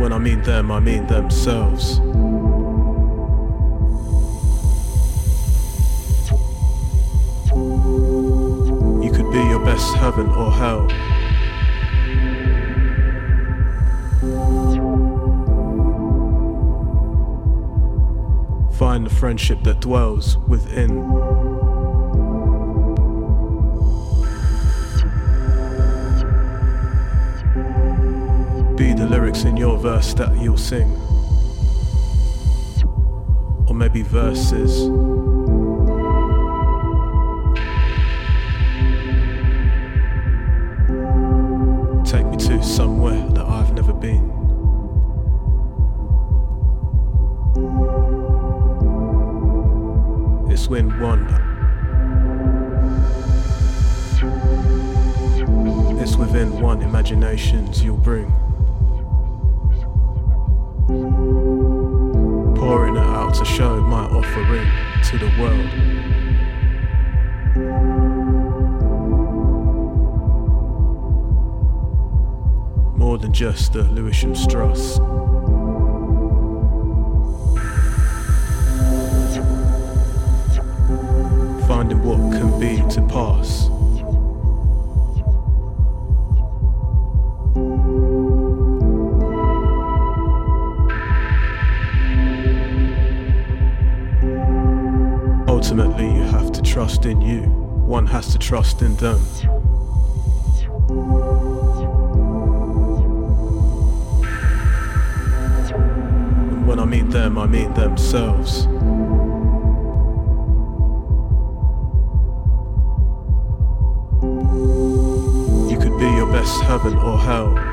When I mean them, I mean themselves. You could be your best heaven or hell. Find the friendship that dwells within. Be the lyrics in your verse that you'll sing. Or maybe verses. Take me to somewhere that I've never been. It's when one. It's within one imaginations you'll bring. Pouring it out to show my offering to the world. More than just the Lewisham Strauss. Finding what can be to pass. Ultimately, you have to trust in you. One has to trust in them. And when I mean them, I mean themselves. You could be your best heaven or hell.